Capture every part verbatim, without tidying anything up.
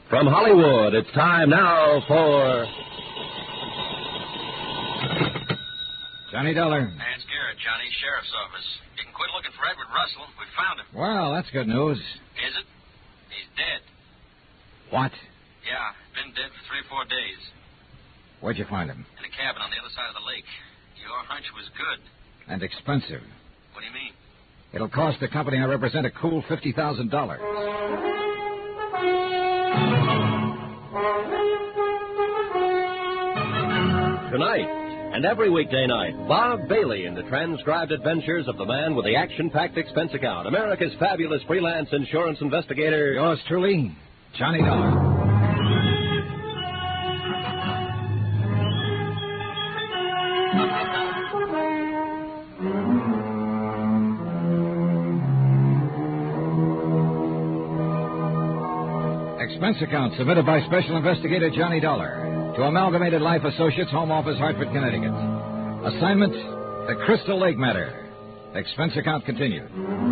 From Hollywood, it's time now for... Johnny Dollar. Vance Garrett, Johnny, Sheriff's Office. You can quit looking for Edward Russell. We found him. Well, that's good news. Is it? He's dead. What? Yeah, been dead for three or four days. Where'd you find him? In a cabin on the other side of the lake. Your hunch was good. And expensive. What do you mean? It'll cost the company I represent a cool fifty thousand dollars. Tonight, and every weekday night, Bob Bailey in the transcribed adventures of the man with the action-packed expense account, America's fabulous freelance insurance investigator. Yours truly, Johnny Dollar. Expense account submitted by Special Investigator Johnny Dollar to Amalgamated Life Associates, Home Office, Hartford, Connecticut. Assignment, the Crystal Lake matter. Expense account continued.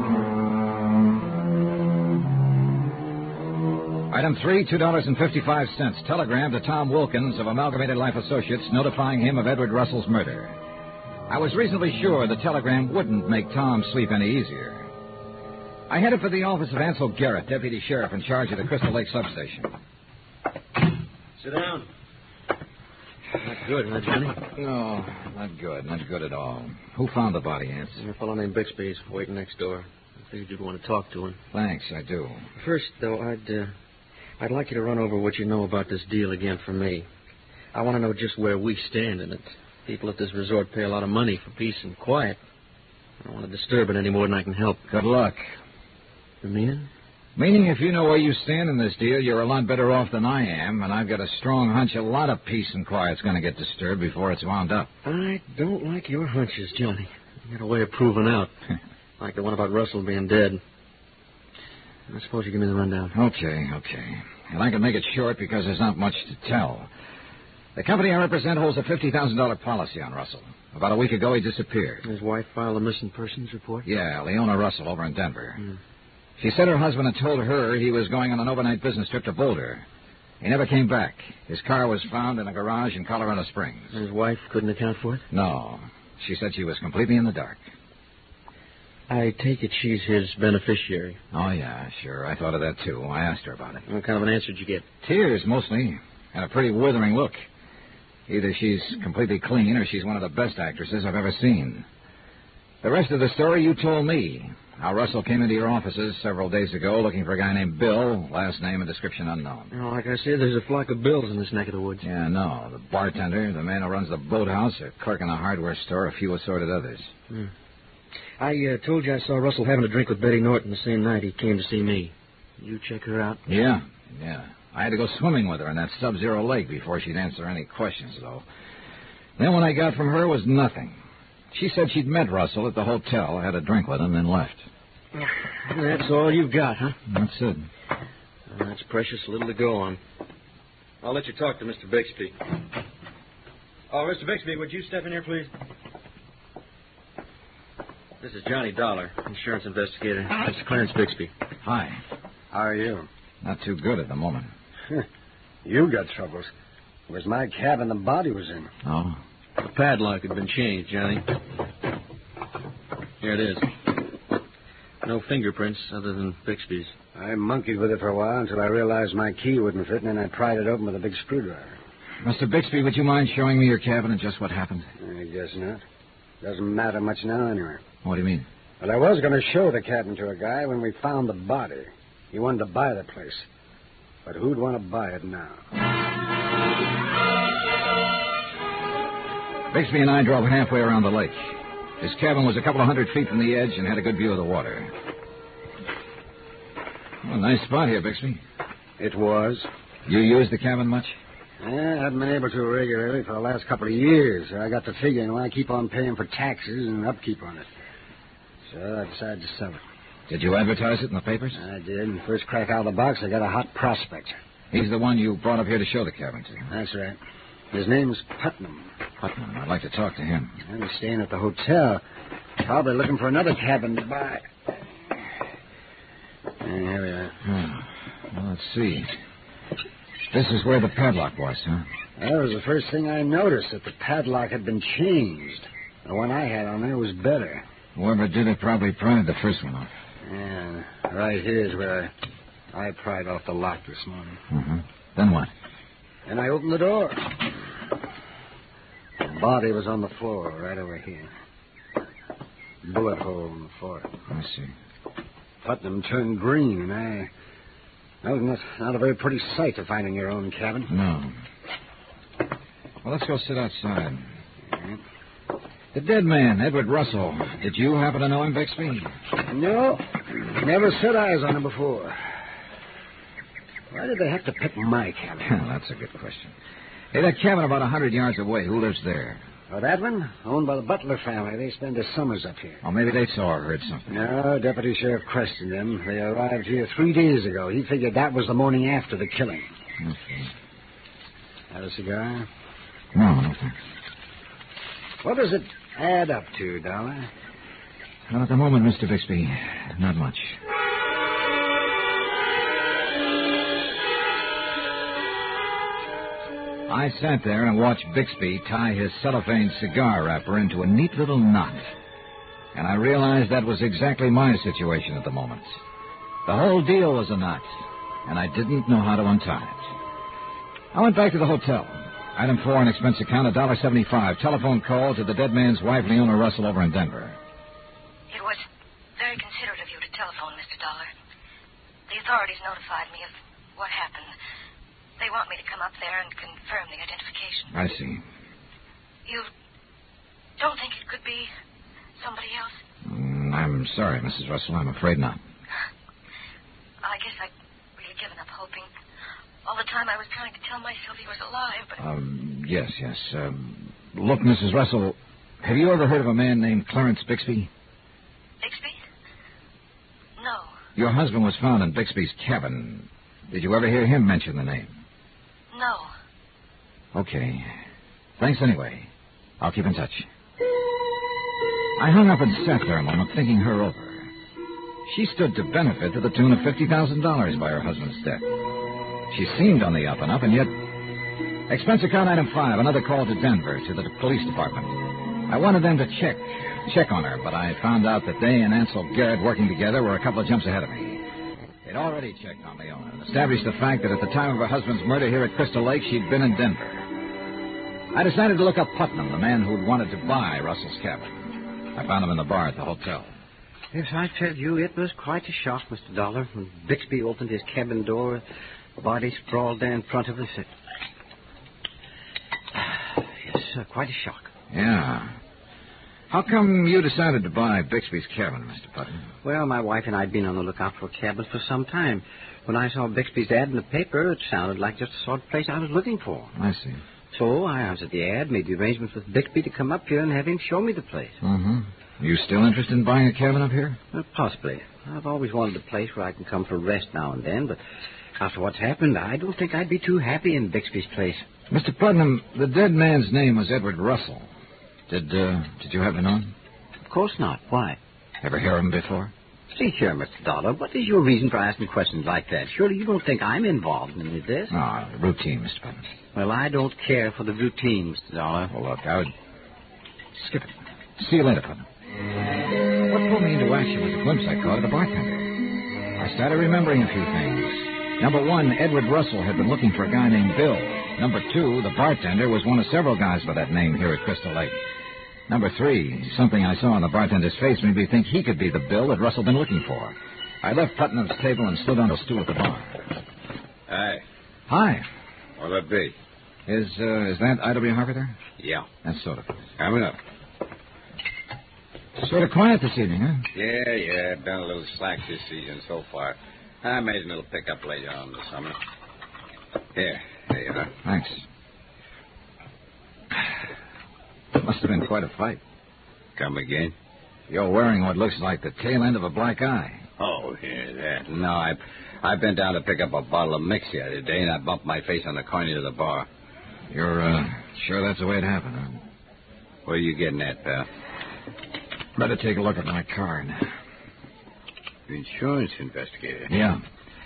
Item three, two dollars and fifty-five cents. Telegram to Tom Wilkins of Amalgamated Life Associates notifying him of Edward Russell's murder. I was reasonably sure the telegram wouldn't make Tom sleep any easier. I headed for the office of Ansel Garrett, Deputy Sheriff in charge of the Crystal Lake substation. Sit down. Not good, huh, Johnny? No, not good. Not good at all. Who found the body, Ants? A fellow named Bixby's waiting next door. I figured you'd want to talk to him. Thanks, I do. First, though, I'd uh, I'd like you to run over what you know about this deal again for me. I want to know just where we stand in it. People at this resort pay a lot of money for peace and quiet. I don't want to disturb it any more than I can help. Good luck. You mean it? Meaning if you know where you stand in this deal, you're a lot better off than I am, and I've got a strong hunch a lot of peace and quiet's going to get disturbed before it's wound up. I don't like your hunches, Johnny. You got a way of proving out. Like the one about Russell being dead. I suppose you give me the rundown. Okay, okay. And I can make it short because there's not much to tell. The company I represent holds a fifty thousand dollars policy on Russell. About a week ago, he disappeared. His wife filed a missing persons report? Yeah, Leona Russell over in Denver. Mm. She said her husband had told her he was going on an overnight business trip to Boulder. He never came back. His car was found in a garage in Colorado Springs. His wife couldn't account for it? No. She said she was completely in the dark. I take it she's his beneficiary. Oh, yeah, sure. I thought of that, too. I asked her about it. What kind of an answer did you get? Tears, mostly, and a pretty withering look. Either she's completely clean or she's one of the best actresses I've ever seen. The rest of the story you told me. How Russell came into your offices several days ago looking for a guy named Bill, last name and description unknown. You know, like I said, there's a flock of Bills in this neck of the woods. Yeah, no. The bartender, the man who runs the boathouse, a clerk in a hardware store, a few assorted others. Hmm. I uh, told you I saw Russell having a drink with Betty Norton the same night he came to see me. You check her out? Yeah, yeah. I had to go swimming with her in that sub-zero lake before she'd answer any questions, though. Then what I got from her was nothing. She said she'd met Russell at the hotel, had a drink with him, and left. That's all you've got, huh? That's it. Well, that's precious little to go on. I'll let you talk to Mister Bixby. Oh, Mister Bixby, would you step in here, please? This is Johnny Dollar, insurance investigator. That's Clarence Bixby. Hi. How are you? Not too good at the moment. You got troubles. It was my cabin the body was in. Oh? The padlock had been changed, Johnny. Here it is. No fingerprints other than Bixby's. I monkeyed with it for a while until I realized my key wouldn't fit, and then I pried it open with a big screwdriver. Mister Bixby, would you mind showing me your cabin and just what happened? I guess not. Doesn't matter much now anyway. What do you mean? Well, I was going to show the cabin to a guy when we found the body. He wanted to buy the place. But who'd want to buy it now? Bixby and I drove halfway around the lake. His cabin was a couple of hundred feet from the edge and had a good view of the water. Well, nice spot here, Bixby. It was. You used the cabin much? Yeah, I haven't been able to regularly for the last couple of years. I got to figuring well, I keep on paying for taxes and upkeep on it. So I decided to sell it. Did you advertise it in the papers? I did. And first crack out of the box, I got a hot prospect. He's the one you brought up here to show the cabin to. That's right. His name's Putnam. Putnam. I'd like to talk to him. I'm staying at the hotel. Probably looking for another cabin to buy. And here we are. Oh, well, let's see. This is where the padlock was, huh? That was the first thing I noticed, that the padlock had been changed. The one I had on there was better. Whoever did it probably pried the first one off. Yeah, right here's where I, I pried off the lock this morning. Mm-hmm. Then what? And I opened the door. The body was on the floor right over here. Bullet hole in the floor. I see. Putnam turned green, and I... That was not, not a very pretty sight to find in your own cabin. No. Well, let's go sit outside. Yeah. The dead man, Edward Russell. Did you happen to know him, Bixby? No. Never set eyes on him before. Why did they have to pick my cabin? That's a good question. Hey, that cabin about a hundred yards away. Who lives there? Oh, that one? Owned by the Butler family. They spend their summers up here. Oh, maybe they saw or heard something. No, Deputy Sheriff questioned them. They arrived here three days ago. He figured that was the morning after the killing. Okay. Have a cigar? No, no thanks. What does it add up to, Dollar? Well, at the moment, Mister Bixby, not much. I sat there and watched Bixby tie his cellophane cigar wrapper into a neat little knot. And I realized that was exactly my situation at the moment. The whole deal was a knot, and I didn't know how to untie it. I went back to the hotel. Item four on expense account, one dollar seventy-five. Telephone call to the dead man's wife, Leona Russell, over in Denver. It was very considerate of you to telephone, Mister Dollar. The authorities notified me of what happened. They want me to come up there and confirm the identification. I see. You don't think it could be somebody else? Mm, I'm sorry, Missus Russell. I'm afraid not. I guess I'd really given up hoping. All the time I was trying to tell myself he was alive, but... Um, yes, yes. Um, look, Missus Russell, have you ever heard of a man named Clarence Bixby? Bixby? No. Your husband was found in Bixby's cabin. Did you ever hear him mention the name? No. Okay. Thanks anyway. I'll keep in touch. I hung up and sat there a moment, thinking her over. She stood to benefit to the tune of fifty thousand dollars by her husband's death. She seemed on the up and up, and yet... Expense account item five, another call to Denver, to the police department. I wanted them to check, check on her, but I found out that they and Ansel Garrett working together were a couple of jumps ahead of me. They'd already checked on Leona and established the fact that at the time of her husband's murder here at Crystal Lake, she'd been in Denver. I decided to look up Putnam, the man who'd wanted to buy Russell's cabin. I found him in the bar at the hotel. Yes, I tell you, it was quite a shock, Mister Dollar. When Bixby opened his cabin door, the body sprawled there in front of us. It... Yes, uh, quite a shock. Yeah. How come you decided to buy Bixby's cabin, Mister Putnam? Well, my wife and I had been on the lookout for a cabin for some time. When I saw Bixby's ad in the paper, it sounded like just the sort of place I was looking for. I see. So I answered the ad, made the arrangements with Bixby to come up here and have him show me the place. Mm-hmm. You still interested in buying a cabin up here? Well, possibly. I've always wanted a place where I can come for rest now and then, but after what's happened, I don't think I'd be too happy in Bixby's place. Mister Putnam, the dead man's name was Edward Russell. Did, uh, did you happen to know him? Of course not. Why? Ever hear of him before? See here, Mister Dollar, what is your reason for asking questions like that? Surely you don't think I'm involved in any of this? Ah, routine, Mister Putnam. Well, I don't care for the routine, Mister Dollar. Well, look, I would... Skip it. See you later, Putnam. What pulled me into action was a glimpse I caught of the bartender. I started remembering a few things. Number one, Edward Russell had been looking for a guy named Bill. Number two, the bartender was one of several guys by that name here at Crystal Lake. Number three, something I saw on the bartender's face made me think he could be the Bill that Russell had been looking for. I left Putnam's table and slid on a stool at the bar. Hi. Hi. What'll it be? Is, uh, is that I W Harper there? Yeah. That's sort of. Coming up. Sort of quiet this evening, huh? Yeah, yeah. Been a little slack this season so far. I made a little pickup later on in the summer. Here, there you are. Thanks. Must have been quite a fight. Come again? You're wearing what looks like the tail end of a black eye. Oh, yeah, that. No, I I been down to pick up a bottle of mix the other day, and I bumped my face on the corner of the bar. You're, uh, sure that's the way it happened, huh? Where are you getting at, pal? Better take a look at my card. Insurance investigator. Yeah.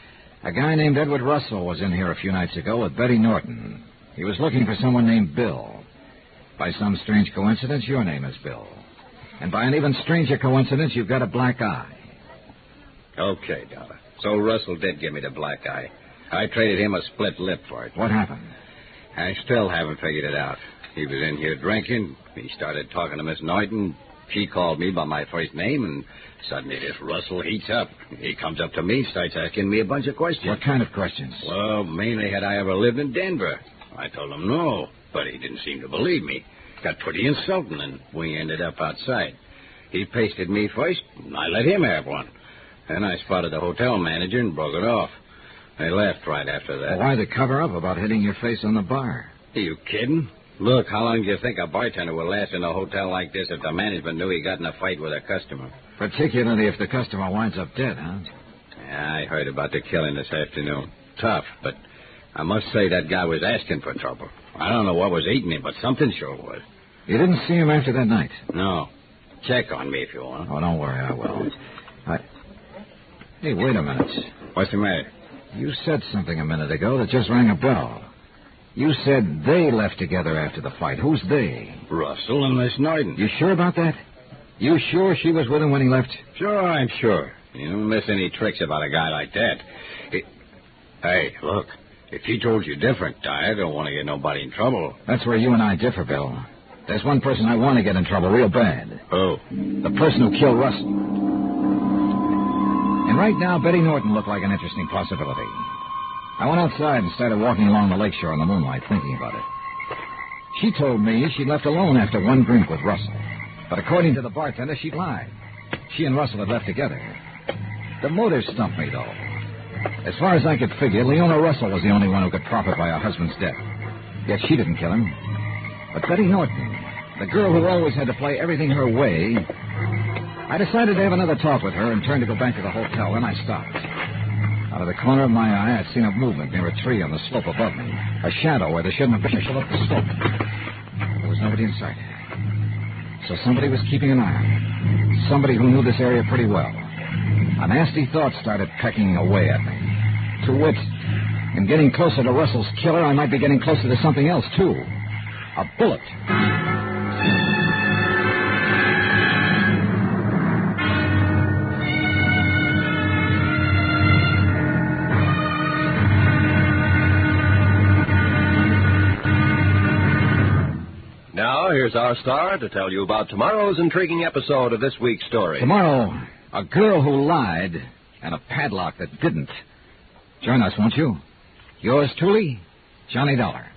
A guy named Edward Russell was in here a few nights ago with Betty Norton. He was looking for someone named Bill. By some strange coincidence, your name is Bill. And by an even stranger coincidence, you've got a black eye. Okay, Dollar. So Russell did give me the black eye. I traded him a split lip for it. What happened? I still haven't figured it out. He was in here drinking. He started talking to Miss Norton. She called me by my first name, and suddenly this Russell heats up. He comes up to me, starts asking me a bunch of questions. What kind of questions? Well, mainly had I ever lived in Denver. I told him no, but he didn't seem to believe me. Got pretty insulting, and we ended up outside. He pasted me first, and I let him have one. Then I spotted the hotel manager and broke it off. They left right after that. Well, why the cover-up about hitting your face on the bar? Are you kidding? Look, how long do you think a bartender will last in a hotel like this if the management knew he got in a fight with a customer? Particularly if the customer winds up dead, huh? Yeah, I heard about the killing this afternoon. Tough, but I must say that guy was asking for trouble. I don't know what was eating him, but something sure was. You didn't see him after that night? No. Check on me if you want. Oh, don't worry, I will. I... Hey, wait a minute. What's the matter? You said something a minute ago that just rang a bell. You said they left together after the fight. Who's they? Russell and Miss Norton. You sure about that? You sure she was with him when he left? Sure, I'm sure. You don't miss any tricks about a guy like that. It... Hey, look. If he told you different, I don't want to get nobody in trouble. That's where you and I differ, Bill. There's one person I want to get in trouble real bad. Who? The person who killed Russell. And right now, Betty Norton looked like an interesting possibility. I went outside and started walking along the lakeshore in the moonlight, thinking about it. She told me she'd left alone after one drink with Russell. But according to the bartender, she'd lied. She and Russell had left together. The motive stumped me, though. As far as I could figure, Leona Russell was the only one who could profit by her husband's death. Yet she didn't kill him. But Betty Norton, the girl who always had to play everything her way... I decided to have another talk with her and turned to go back to the hotel. Then I stopped. Out of the corner of my eye, I'd seen a movement near a tree on the slope above me. A shadow where there shouldn't have been. I shall up the slope. There was nobody in sight. So somebody was keeping an eye on me. Somebody who knew this area pretty well. A nasty thought started pecking away at me. To wit, in getting closer to Russell's killer, I might be getting closer to something else, too. A bullet. Now, here's our star to tell you about tomorrow's intriguing episode of this week's story. Tomorrow, a girl who lied and a padlock that didn't. Join us, won't you? Yours truly, Johnny Dollar.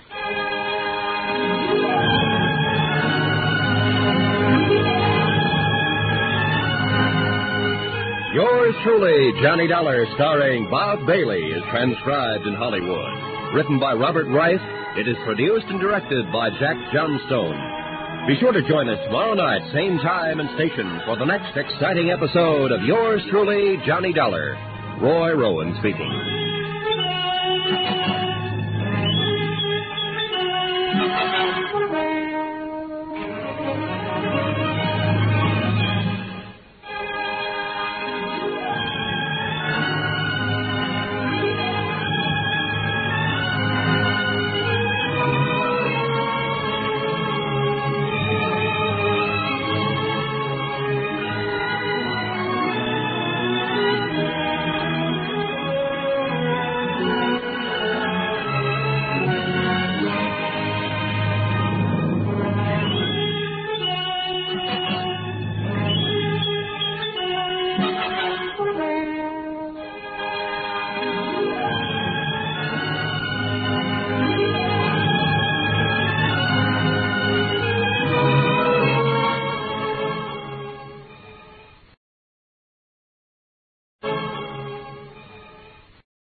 Yours truly, Johnny Dollar, starring Bob Bailey, is transcribed in Hollywood. Written by Robert Rice, it is produced and directed by Jack Johnstone. Be sure to join us tomorrow night, same time and station, for the next exciting episode of Yours truly, Johnny Dollar. Roy Rowan speaking.